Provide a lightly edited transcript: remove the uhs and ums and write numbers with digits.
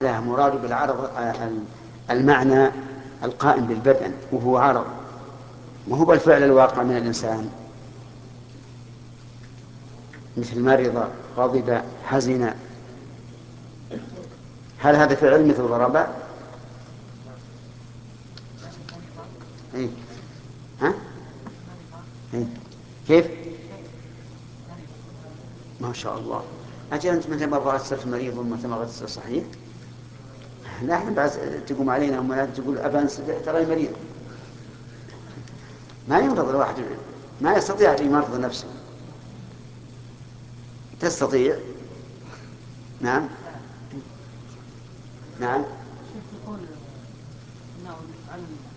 لا، مراد بالعرض المعنى القائم بالبدن، وهو عرض، وهو الفعل الواقع من الإنسان، مثل مرض، غضب، حزن. هل هذا فعل مثل ضرب؟ إيه؟ ها؟ إيه؟ كيف؟ ما شاء الله. أجل أنت مثل ما بغيت تصير مريض ومثل ما بغيت تصير صحيح. لا، احنا بعد تقوم علينا وما تقول أبان ترى مريض. ما يمرض الواحد، ما يستطيع أن يمرض نفسه. تستطيع. نعم. نعم. شوف يقول انه يفعل